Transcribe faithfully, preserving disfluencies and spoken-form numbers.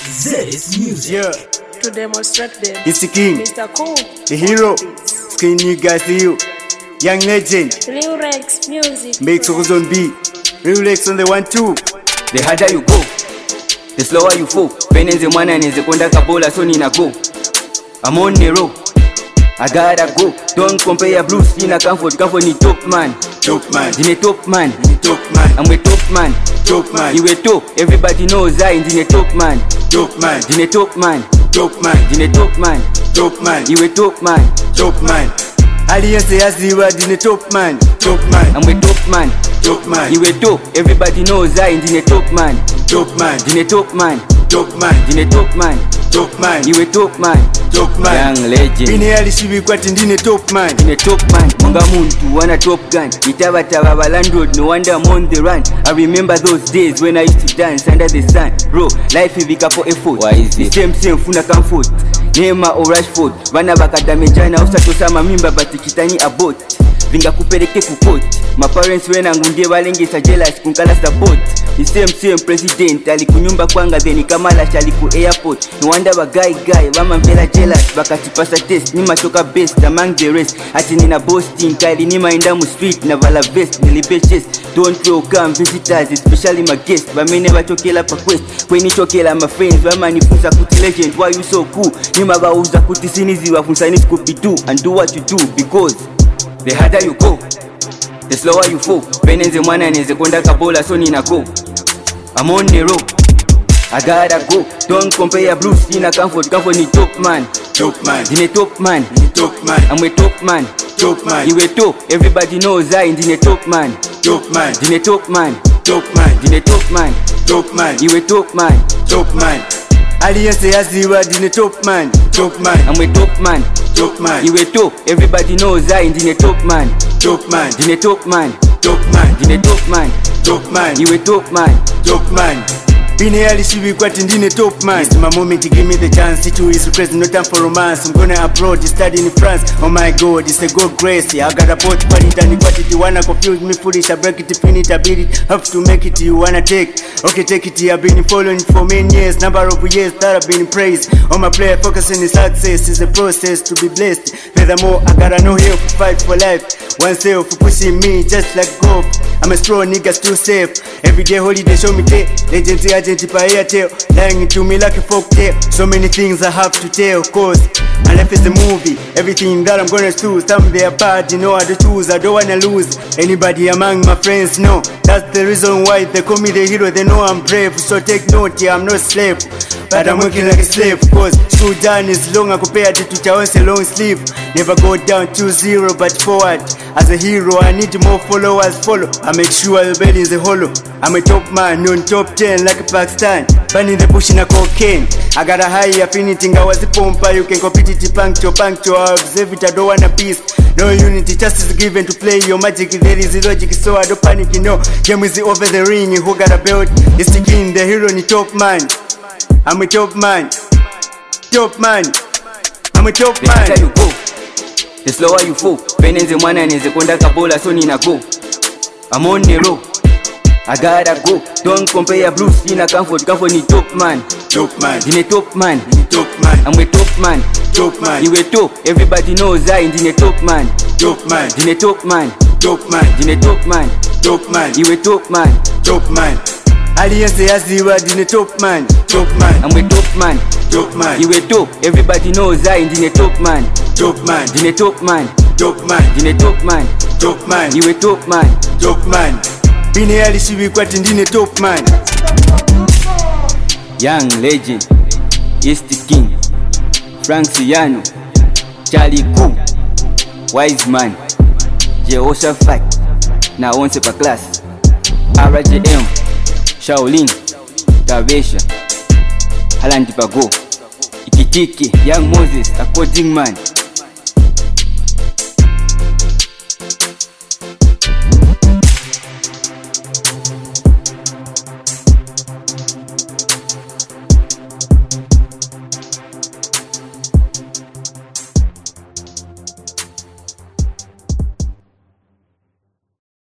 Z is music. Yeah, to demonstrate them. it's the king, Mister Cool, the hero. Skin new guys to you. Young legend, Lil Rex Music. Big Sokos on beat. Real Lex on the one two. The harder you go, the slower you fall. Penenze mwana neze konda kabola so nina go. I'm on the road, I gotta go. Don't compare your Bruce Lee na comfort. Comfort ni top man, Top man, dine top man. top man, I'm a top man, top man, you a top. Everybody knows I dine top man, top man, dine top man, top man, dine top man. top man, You a top man, top man. Alliance Yaziwa dine top man, top man, I'm a top man, top man, you a top. Everybody knows I dine top man, top man, dine top man, top man, dine top man. top man, You a top man, top man. young legend. Bine alishibikwa tindine top man. In a top man, Munga muntu wana top gun. Itaba taba landlord, no wonder I'm on the run. I remember those days when I used to dance under the sun. Bro, life ibika for effort. Why is it? Same same funa comfort. Neymar or Rashford. Vana bakadamejana usatosama mimba batikitani abort. Vinga kupeleke kukot. My parents wena ngundie balengesa jealous kunkala support. The same same president alikunyumba kwanga then ikamala shaliku airport. No wonder ba guy guy bama mvela jealous bakatipasa test ni machoka best among the rest. Ati nina boasting kali ni mainda mu street na vala vest nilipe chest. Don't welcome visitors especially my guests. Bamene bachokela pa quest kweni chokela my friends bama nifunza kuti legend. Why you so cool? Ni mabauza kuti sinizi wafunsani Scooby Doo and do what you do because the harder you go, the slower you fall. Penenze mwana neze konda kabola so nina go. I'm on the road, I gotta go. Don't compare your Bruce Lee na comfort. Comfort ni top man, Top man, dine top man. top man, I'm a top man, top man, you a top. Everybody knows I dine top man, top man, dine top man, top man, dine top man. top man, You a top man, top man. Alliance Yaziwa dine top man, top man, I'm a top man, top man, you a top. Everybody knows I dine top man, top man, dine top man, top man, dine top man. top man, You a top man. top man. Bine alishibikwa tindine top man. It's my moment to give me the chance. Situ is request, no time for romance. I'm gonna abroad, study in France. Oh my god, it's a good grace. I got a pot, but it and what it. You wanna confuse me, foolish. I break it, finish it, I beat it. Have to make it, you wanna take. Okay, take it. I've been following for many years. Number of years that I've been praised. On my player, focusing on success is a process to be blessed. Furthermore, I gotta know help to fight for life. One self pushing me just like golf. I'm a strong nigga, still safe. Every day holiday show me day. Legends agent by airtail. Lying to me like a folk tale. So many things I have to tell. Cause my life is a movie. Everything that I'm gonna do. Some they are bad, you know I do choose. I don't wanna lose anybody among my friends. No, that's the reason why they call me the hero. They know I'm brave. So take note, yeah, I'm not slave, but I'm working like a slave. Cause school done is longer compared to Chawan's long sleeve. Never go down to zero but forward. As a hero I need more followers follow. I make sure the bed is a hollow. I'm a top man on top ten like Pakistan. Burn in the bush in a cocaine. I got a high affinity. I was a pompa. You can compete it puncture puncture. I observe it. I don't want a peace. No unity. Justice is given to play your magic. There is logic. So I don't panic. You know. Game is over the ring. Who got a belt? It's the king. The hero. The top man. I'm a top man. Top man. I'm a top The harder man. you go, the slower you fall. Penenze mwana neze konda kabola so nina go. I'm on the road, I gotta go. Don't compare your Bruce Lee na comfort. Comfort ni top man, Top man. dine top man. Top man. I'm a top man, Top man. you a top. Everybody knows I dine top man, Top man. dine top man, Top man. dine top man. Top man. You a top man, Top man. Alliance Yaziwa dine top man. Top man. I'm a top man, Top man. you a top. Everybody knows I dine top man, Top man. dine top man, Top man. dine top man. Top man. You a top man. Top man. Bine alishibikwa tindine top man. Young legend, East King, Frank Siano, Charlie Cool, Wise Man, Jehoshaphat, na onse pa class, R J M, Shaolin, Tavesha, Halandi Pago, Ikitiki, Young Moses, a coding man.